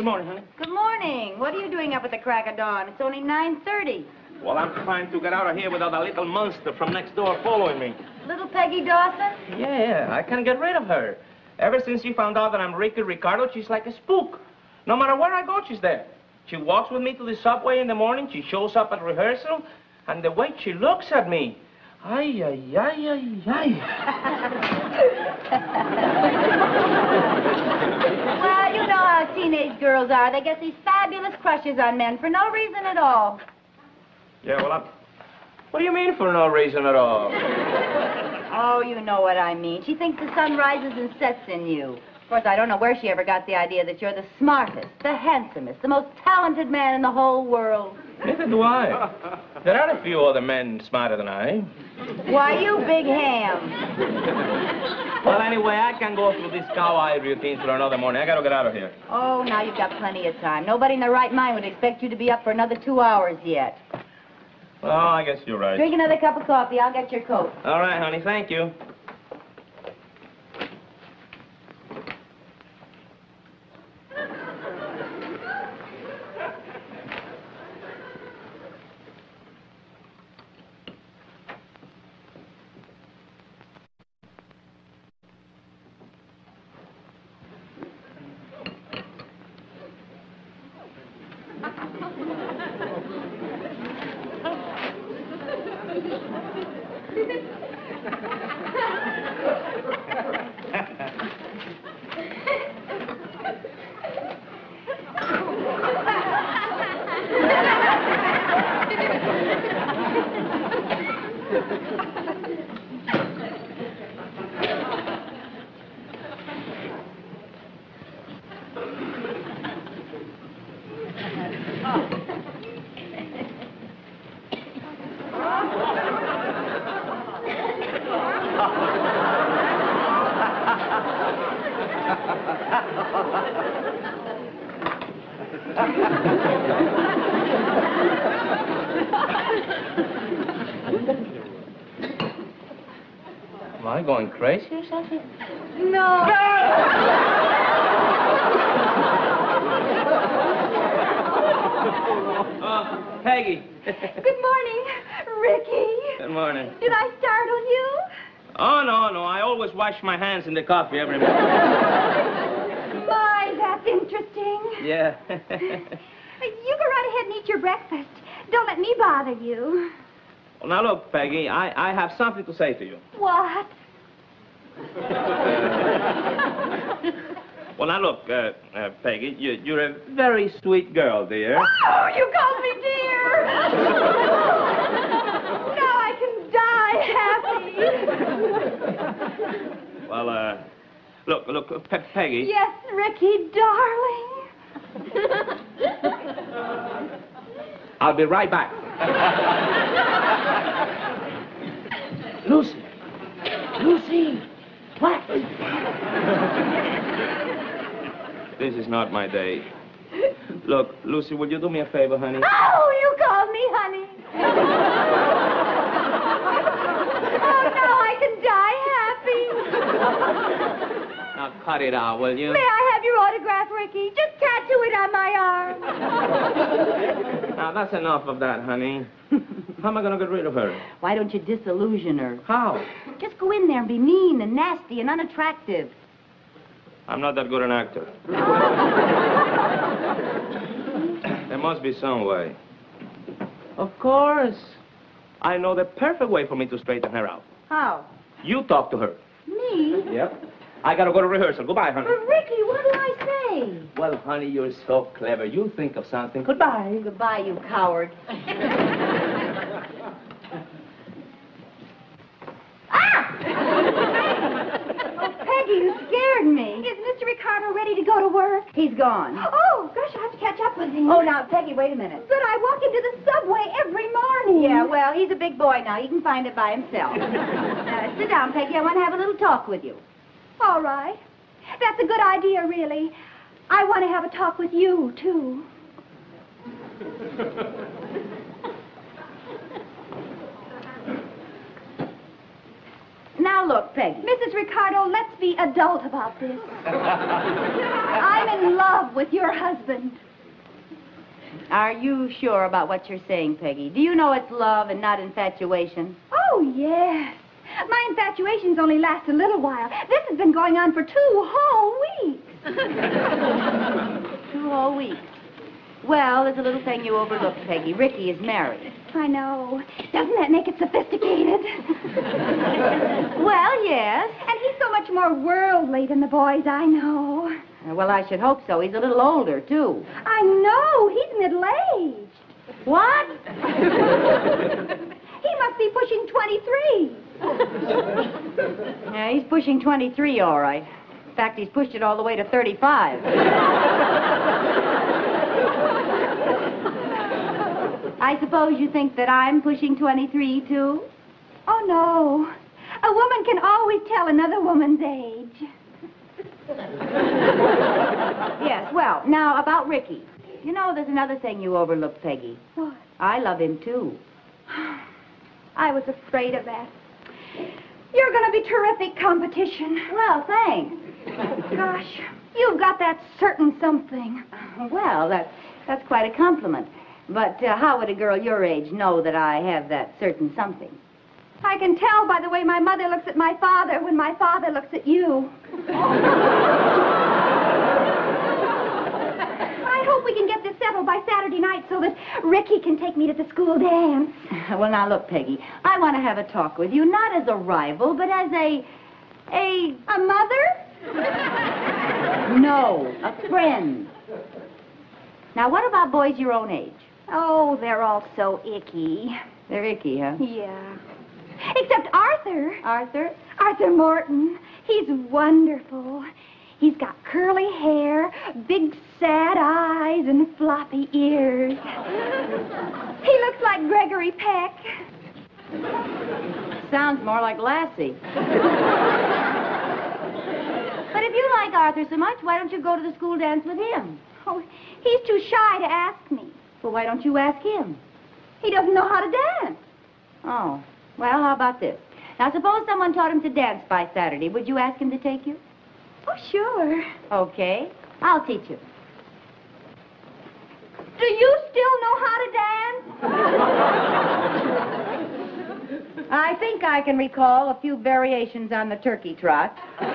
Good morning, honey. Good morning. What are you doing up at the crack of dawn? It's only 9:30. Well, I'm trying to get out of here without a little monster from next door following me. Little Peggy Dawson? Yeah, I can't get rid of her. Ever since she found out that I'm Ricky Ricardo, she's like a spook. No matter where I go, she's there. She walks with me to the subway in the morning. She shows up at rehearsal. And the way she looks at me. Ay, ay, ay, ay, ay. Well, you know how teenage girls are. They get these fabulous crushes on men for no reason at all. Yeah, well, what do you mean for no reason at all? Oh, you know what I mean. She thinks the sun rises and sets in you. Of course, I don't know where she ever got the idea that you're the smartest, the handsomest, the most talented man in the whole world. Neither do I. There are a few other men smarter than I. Why, you big ham. Well, anyway, I can go through this cow-eye routine for another morning. I gotta get out of here. Oh, now you've got plenty of time. Nobody in their right mind would expect you to be up for another 2 hours yet. Oh, I guess you're right. Drink another cup of coffee. I'll get your coat. All right, honey. Thank you. Am I going crazy or something? No. Peggy. Good morning, Ricky. Good morning. Did I startle you? Oh, no. I always wash my hands in the coffee every morning. My, that's interesting. Yeah. You go right ahead and eat your breakfast. Don't let me bother you. Well, now, look, Peggy, I have something to say to you. What? Well, now, look, Peggy, you're a very sweet girl, dear. Oh, you called me dear. Now I can die happy. Well, look, Peggy. Yes, Ricky, darling. I'll be right back. Lucy. What? This is not my day. Look, Lucy, will you do me a favor, honey? Oh, you called me honey. Oh, now I can die happy. Now, cut it out, will you? May I have your autograph, Ricky? Just tattoo it on my arm. Now, that's enough of that, honey. How am I going to get rid of her? Why don't you disillusion her? How? Just go in there and be mean and nasty and unattractive. I'm not that good an actor. There must be some way. Of course. I know the perfect way for me to straighten her out. How? You talk to her. Me? Yep. I gotta go to rehearsal. Goodbye, honey. But, Ricky, what do I say? Well, honey, you're so clever. You'll think of something. Goodbye. Goodbye, you coward. Ah! Oh, Peggy, you scared me. Is Mr. Ricardo ready to go to work? He's gone. Oh, gosh, I'll have to catch up with him. Oh, now, Peggy, wait a minute. But I walk into the subway every morning. Yeah, well, he's a big boy now. He can find it by himself. Sit down, Peggy. I want to have a little talk with you. All right. That's a good idea, really. I want to have a talk with you, too. Now, Now, look, Peggy. Mrs. Ricardo, let's be adult about this. I'm in love with your husband. Are you sure about what you're saying, Peggy? Do you know it's love and not infatuation? Oh, yes. My infatuation's only lasted a little while. This has been going on for 2 whole weeks. 2 whole weeks. Well, there's a little thing you overlooked, Peggy. Ricky is married. I know. Doesn't that make it sophisticated? Well, yes. And he's so much more worldly than the boys I know. Well, I should hope so. He's a little older, too. I know. He's middle-aged. What? He must be pushing 23. Yeah, he's pushing 23, all right. In fact, he's pushed it all the way to 35. I suppose you think that I'm pushing 23, too? Oh, no. A woman can always tell another woman's age. Yes, well, now, about Ricky. You know, there's another thing you overlooked, Peggy. What? I love him, too. I was afraid of that. You're going to be terrific competition. Well, thanks. Gosh, you've got that certain something. Well, that's quite a compliment. But how would a girl your age know that I have that certain something? I can tell by the way my mother looks at my father when my father looks at you. I hope we can get this settled by Saturday night so that Ricky can take me to the school dance. Well, now, look, Peggy, I want to have a talk with you, not as a rival, but as a mother? No, a friend. Now, what about boys your own age? Oh, they're all so icky. They're icky, huh? Yeah. Except Arthur. Arthur? Arthur Morton. He's wonderful. He's got curly hair, big sad eyes, and floppy ears. He looks like Gregory Peck. Sounds more like Lassie. But if you like Arthur so much, why don't you go to the school dance with him? Oh, he's too shy to ask me. Well, why don't you ask him? He doesn't know how to dance. Oh, well, how about this? Now, suppose someone taught him to dance by Saturday. Would you ask him to take you? Oh, sure. Okay, I'll teach you. Do you still know how to dance? I think I can recall a few variations on the turkey trot.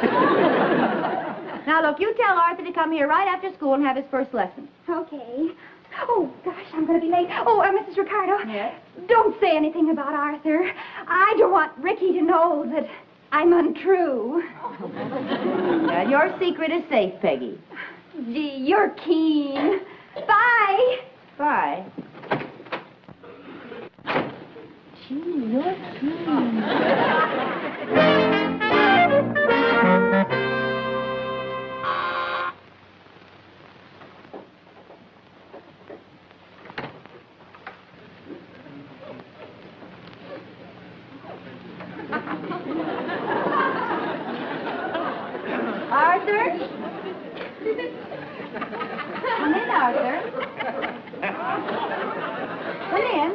Now, look, you tell Arthur to come here right after school and have his first lesson. Okay. Oh, gosh, I'm going to be late. Oh, Mrs. Ricardo. Yes? Don't say anything about Arthur. I don't want Ricky to know that I'm untrue. Now, your secret is safe, Peggy. Gee, you're keen. Bye. Bye. Gee, you're keen. Arthur? Come in, Arthur. Come in.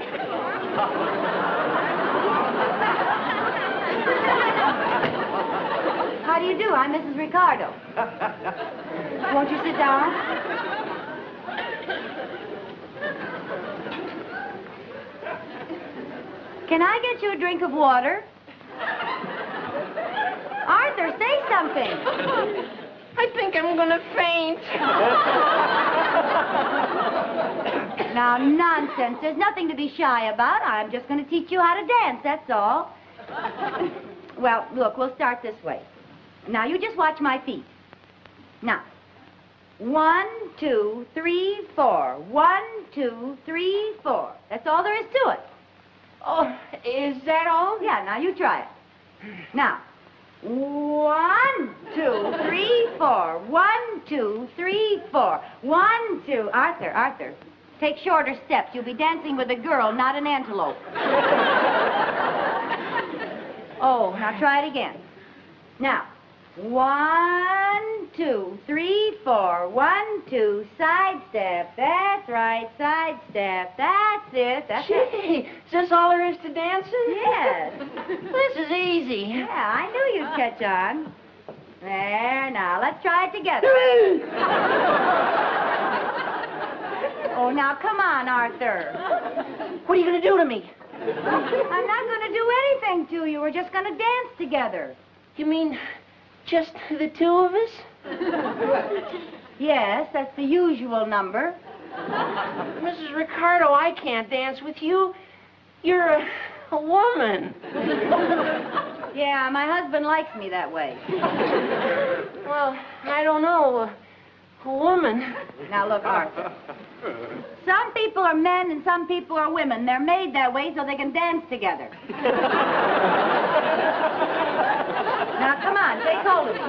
How do you do? I'm Mrs. Ricardo. Won't you sit down? Can I get you a drink of water? Arthur, say something. I think I'm gonna faint. Now, nonsense. There's nothing to be shy about. I'm just going to teach you how to dance, that's all. Well, look, we'll start this way. Now, you just watch my feet. Now, 1, 2, 3, 4. 1, 2, 3, 4. That's all there is to it. Oh, is that all? Yeah, now you try it. Now, 1, 2, 3, 4. 1, 2, 3, 4. 1, 2. Arthur, take shorter steps. You'll be dancing with a girl, not an antelope. Oh, now try it again. Now, 1, 2, 3, 4. 1, 2, side step. That's right, side step. That's it. That's it. Gee, is this all there is to dancing? Yes. This is easy. Yeah, I knew you'd catch on. There, now, let's try it together. Oh, now, come on, Arthur. What are you going to do to me? I'm not going to do anything to you. We're just going to dance together. You mean just the two of us? Yes, that's the usual number. Mrs. Ricardo, I can't dance with you. You're a woman. Yeah, my husband likes me that way. Well, I don't know. A woman. Now, look, Arthur. Some people are men and some people are women. They're made that way so they can dance together. Now, come on, take hold of me.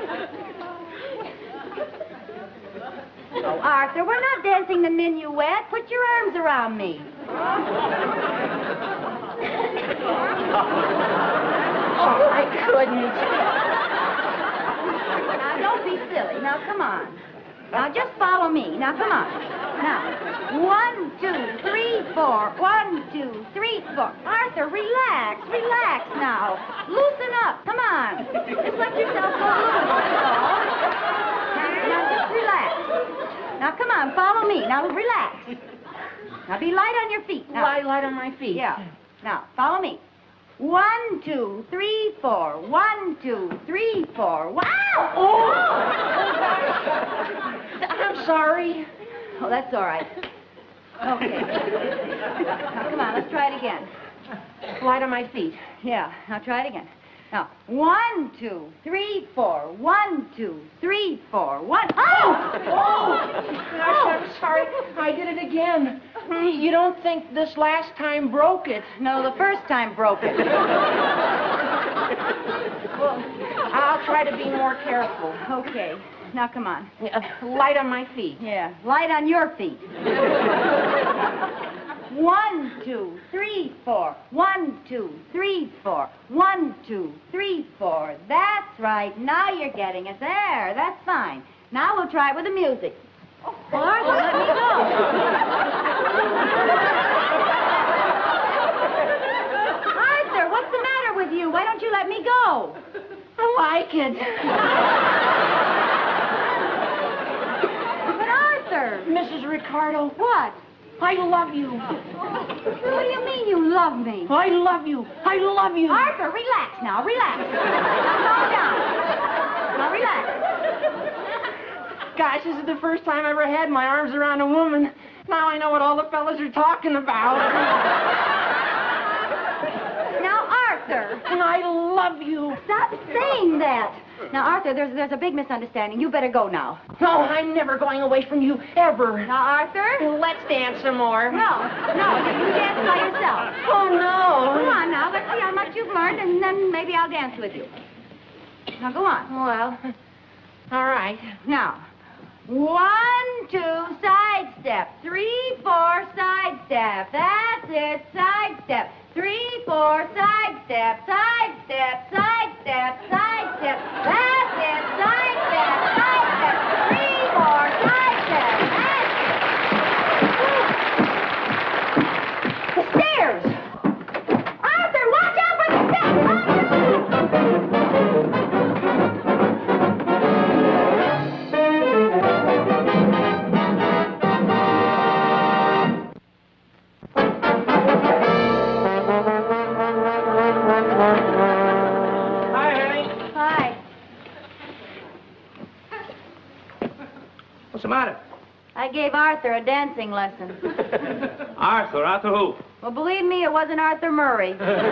Oh, Arthur, we're not dancing the minuet. Put your arms around me. Oh, I couldn't. Now, don't be silly. Now, come on. Now, just follow me. Now, come on. Now, 1, 2, 3, 4. 1, 2, 3, 4. Arthur, relax. Relax now. Loosen up. Come on. Just let yourself go loose. Now, just relax. Now, come on. Follow me. Now, relax. Now, be light on your feet. Now. Light on my feet. Yeah. Now, follow me. 1, 2, 3, 4. 1, 2, 3, 4. Wow! Oh! I'm sorry. Oh, that's all right. Okay. Now, come on, let's try it again. Light on my feet. Yeah, now try it again. Now, 1, 2, 3, 4. 1, 2, 3, 4. 1. Oh! Oh! I'm sorry. I did it again. You don't think this last time broke it? No, the first time broke it. Well, I'll try to be more careful. Okay. Now, come on. Light on my feet. Yeah, light on your feet. 1, 2, 3, 4. 1, 2, 3, 4. 1, 2, 3, 4. That's right. Now you're getting it. There, that's fine. Now we'll try it with the music. Oh, Arthur, let me go. Arthur, what's the matter with you? Why don't you let me go? I like it. But Arthur. Mrs. Ricardo. What? I love you. What do you mean you love me? I love you. I love you. Arthur, relax now. Relax. Now calm down. Now relax. Gosh, this is the first time I ever had my arms around a woman. Now I know what all the fellas are talking about. Now, Arthur. And I love you. Stop saying that. Now, Arthur, there's a big misunderstanding. You better go now. No, I'm never going away from you, ever. Now, Arthur? Let's dance some more. No, you dance by yourself. Oh, no. Come on now, let's see how much you've learned, and then maybe I'll dance with you. Now, go on. Well, all right. Now, 1, 2, side step. 3, 4, side step. That's it, side step. 3, 4, side step, side step, side step, side step. That's it, side step, side step. 3, 4, side step. That's it. The stairs. Arthur, watch out for the stairs. Hi, honey. Hi. What's the matter? I gave Arthur a dancing lesson. Arthur? Arthur who? Well, believe me, it wasn't Arthur Murray.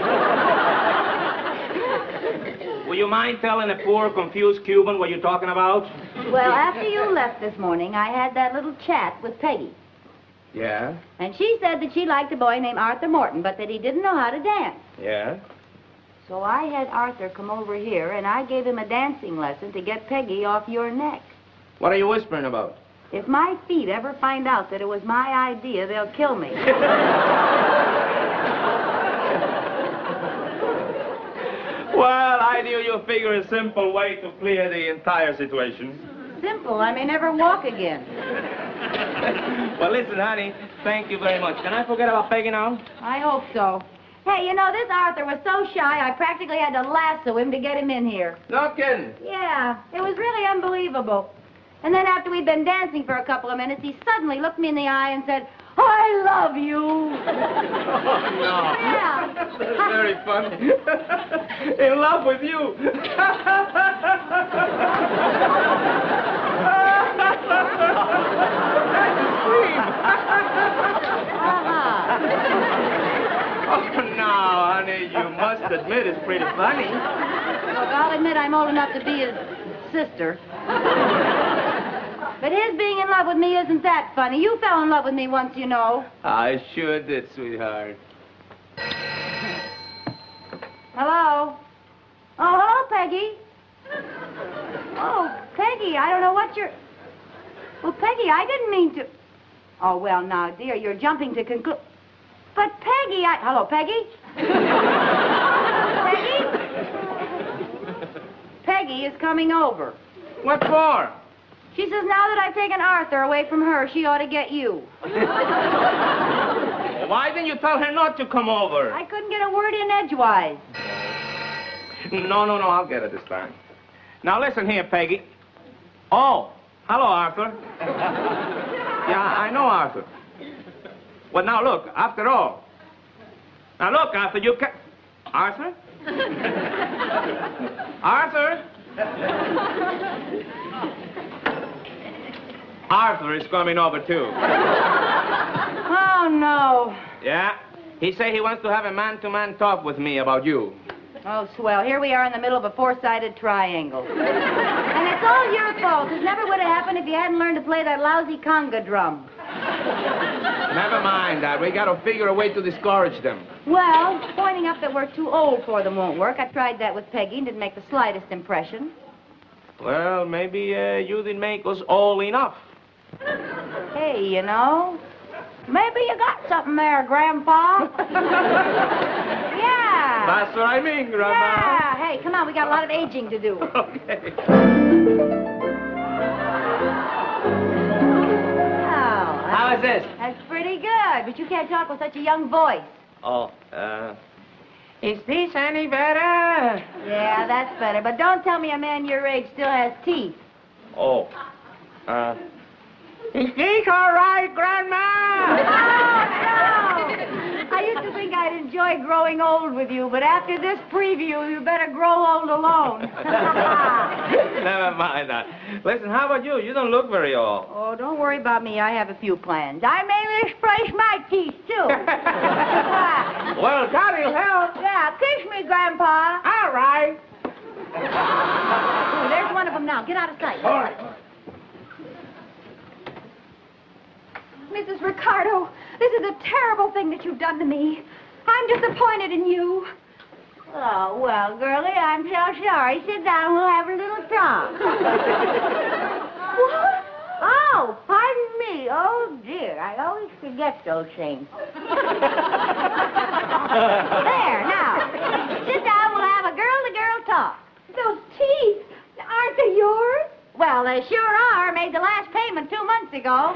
Will you mind telling a poor, confused Cuban what you're talking about? Well, after you left this morning, I had that little chat with Peggy. Yeah? And she said that she liked a boy named Arthur Morton, but that he didn't know how to dance. Yeah? So I had Arthur come over here, and I gave him a dancing lesson to get Peggy off your neck. What are you whispering about? If my feet ever find out that it was my idea, they'll kill me. Well, I knew you'd figure a simple way to clear the entire situation. Simple. I may never walk again. Well, listen, honey, thank you very much. Can I forget about Peggy now? I hope so. Hey, you know, this Arthur was so shy, I practically had to lasso him to get him in here. No kidding. Yeah, it was really unbelievable. And then after we'd been dancing for a couple of minutes, he suddenly looked me in the eye and said, I love you. Oh, no. Yeah. That's very funny. In love with you. Oh, no, honey, you must admit it's pretty funny. Look, I'll admit I'm old enough to be his sister. But his being in love with me isn't that funny. You fell in love with me once, you know. I sure did, sweetheart. Hello? Oh, hello, Peggy. Oh, Peggy, I don't know what you're... Well, Peggy, I didn't mean to... Oh, well, now, dear, you're jumping to conclude... But, Peggy, Hello, Peggy? Peggy? Peggy is coming over. What for? She says now that I've taken Arthur away from her, she ought to get you. Why didn't you tell her not to come over? I couldn't get a word in edgewise. No, I'll get it this time. Now, listen here, Peggy. Oh, hello, Arthur. Yeah, I know Arthur. Well, now, look, after all. Now, look, Arthur, you can... Arthur? Arthur? Arthur is coming over, too. Oh, no. Yeah? He said he wants to have a man-to-man talk with me about you. Oh, swell. Here we are in the middle of a four-sided triangle. And it's all your fault. This never would have happened if you hadn't learned to play that lousy conga drum. Never mind that. We got to figure a way to discourage them. Well, pointing up that we're too old for them won't work. I tried that with Peggy and didn't make the slightest impression. Well, maybe you didn't make us all enough. Hey, you know, maybe you got something there, Grandpa. Yeah. That's what I mean, Grandma. Yeah. Hey, come on. We got a lot of aging to do. Okay. How is this? That's pretty good, but you can't talk with such a young voice. Oh, is this any better? Yeah, that's better. But don't tell me a man your age still has teeth. Oh, is this all right, Grandma? Oh, no! I used to think I'd enjoy growing old with you, but after this preview, you better grow old alone. Never mind that. Listen, how about you? You don't look very old. Oh, don't worry about me. I have a few plans. I may misplace my teeth, too. Well, God will help. Yeah, kiss me, Grandpa. All right. Oh, there's one of them now. Get out of sight. All right. Mrs. Ricardo, this is a terrible thing that you've done to me. I'm disappointed in you. Oh, well, girlie, I'm so sorry. Sit down. We'll have a little talk. What? Oh, pardon me. Oh, dear. I always forget those things. There, now. Sit down. We'll have a girl-to-girl talk. Those teeth, aren't they yours? Well, they sure are. Made the last payment 2 months ago.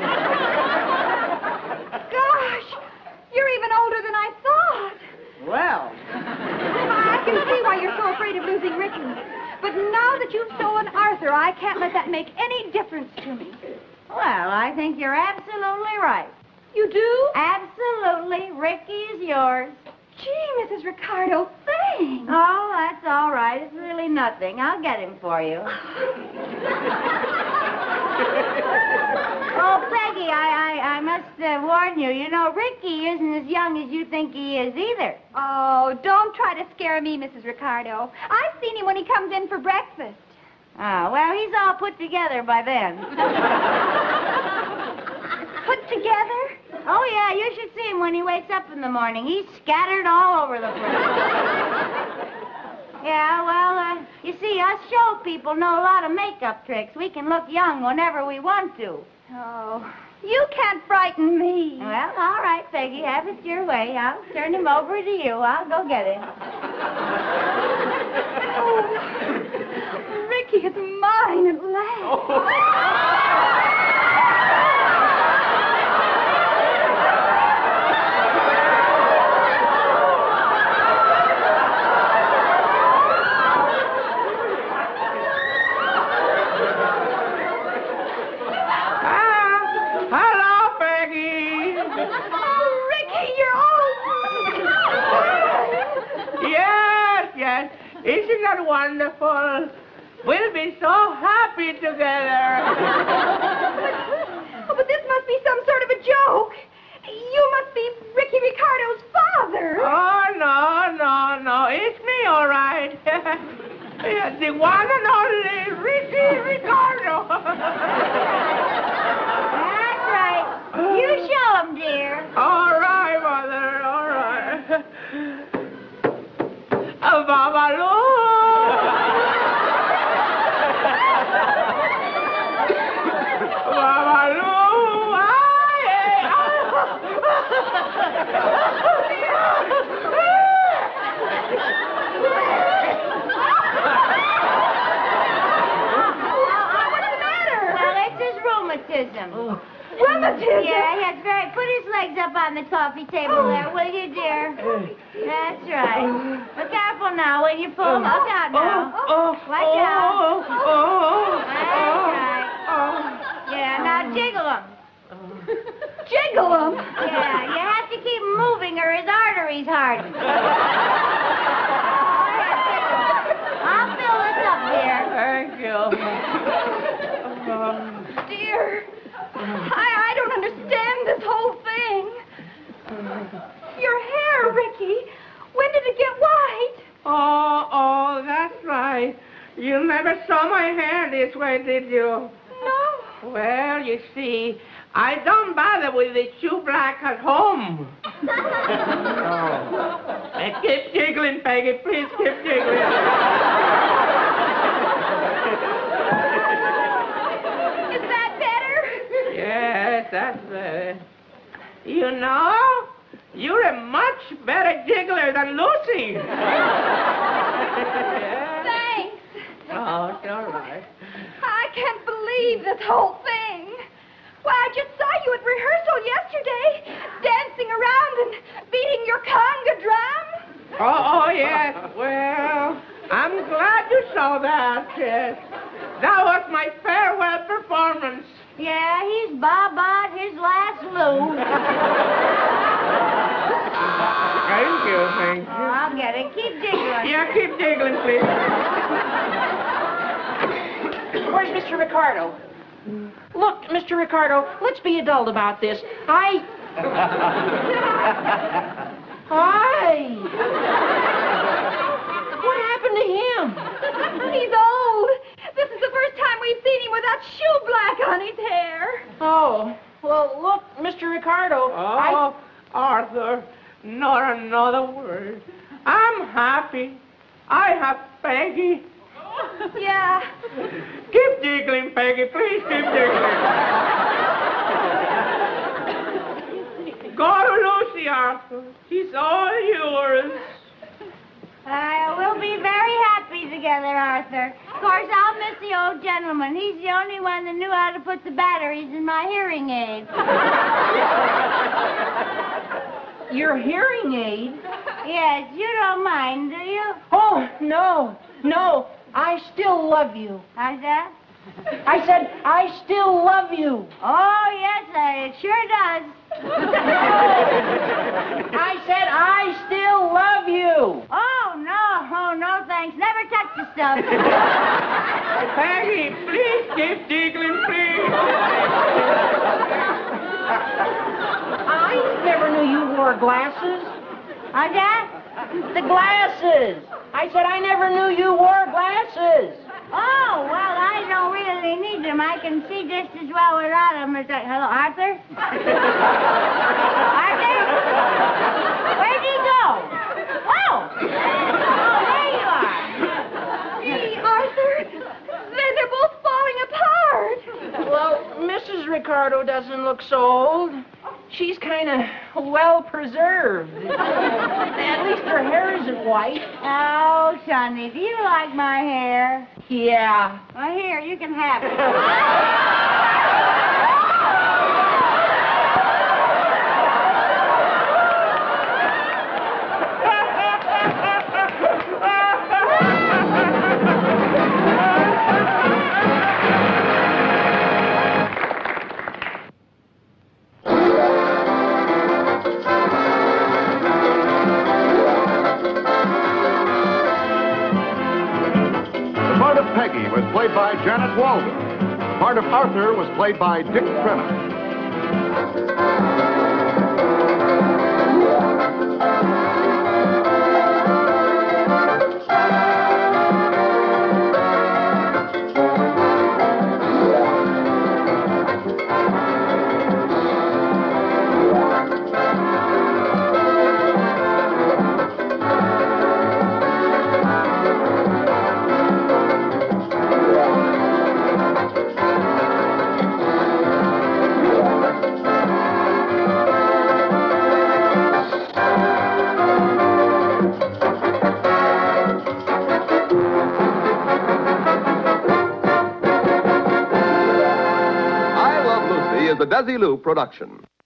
Gosh, you're even older than I thought. Well. I can see why you're so afraid of losing Ricky. But now that you've stolen Arthur, I can't let that make any difference to me. Well, I think you're absolutely right. You do? Absolutely. Ricky is yours. Gee, Mrs. Ricardo, thanks. Oh, that's all right. It's really nothing. I'll get him for you. Oh, Peggy, I must warn you. You know, Ricky isn't as young as you think he is either. Oh, don't try to scare me, Mrs. Ricardo. I've seen him when he comes in for breakfast. Oh, well, he's all put together by then. Put together? Oh, yeah, you should see him when he wakes up in the morning. He's scattered all over the place. Yeah, well, you see, us show people know a lot of makeup tricks. We can look young whenever we want to. Oh, you can't frighten me. Well, all right, Peggy, have it your way. I'll turn him over to you. I'll go get him. Oh, Ricky is mine at last. Oh. Isn't that wonderful? We'll be so happy together. Oh, but this must be some sort of a joke. You must be Ricky Ricardo's father. Oh, no. It's me, all right. The one and only Ricky Ricardo. That's right. You show him, dear. All right, Mother, all right. Babaloo. Babaloo. What's the matter? Well, it's his rheumatism. Rheumatism? Yeah, that's right. Put his legs up on the coffee table there, will you, dear? That's right. Be careful now. When you pull, look out now. Watch out. That's right. Yeah, now jiggle him. Jiggle him? Yeah, you have to keep him moving or his arteries harden. I'll fill this up, dear. Thank you. Dear, I don't understand this whole thing. Your hair, Ricky. When did it get white? Oh, that's right. You never saw my hair this way, did you? No. Well, you see, I don't bother with the shoe black at home. Keep jiggling, Peggy. Please keep jiggling. Is that better? Yes, that's better. You know, you're a much better jiggler than Lucy. Thanks. Oh, it's all right. I can't believe this whole thing. Why, I just saw you at rehearsal yesterday, dancing around and beating your conga drum. Oh, yes. Well, I'm glad you saw that, yes. That was my farewell performance. Yeah, he's Bob his last Lou. Thank you. I'll get it. Keep jiggling. Yeah, keep jiggling, please. Where's Mr. Ricardo? Look, Mr. Ricardo, let's be adult about this. Hi. What happened to him? He's old. This is the first time we've seen him without shoe black on his hair. Oh, well, look, Mr. Ricardo. Oh, Arthur, not another word. I'm happy. I have Peggy. Yeah. Keep jiggling, Peggy. Please keep jiggling. Go to Lucy, Arthur. She's all yours. We'll be very happy together, Arthur. Of course, I'll miss the old gentleman. He's the only one that knew how to put the batteries in my hearing aid. Your hearing aid? Yes, you don't mind, do you? Oh, no. I still love you. How's that? I said, I still love you. Oh, yes, it sure does. I said, I still love you. Oh, no, thanks. Never touch the stuff. Peggy, please keep jiggling, please. I never knew you wore glasses. How's that? The glasses. I said, I never knew you wore glasses. Oh, well, I don't really need them. I can see just as well without them. Hello, Arthur? Arthur? Where'd he go? Oh, there you are. Gee, Arthur, they're both falling apart. Well, Mrs. Ricardo doesn't look so old. She's kind of well-preserved. At least her hair isn't white. Oh, Sonny, do you like my hair? Yeah. Well, here, you can have it. Peggy was played by Janet Walden. The part of Arthur was played by Dick Crenna. Is a Desilu production.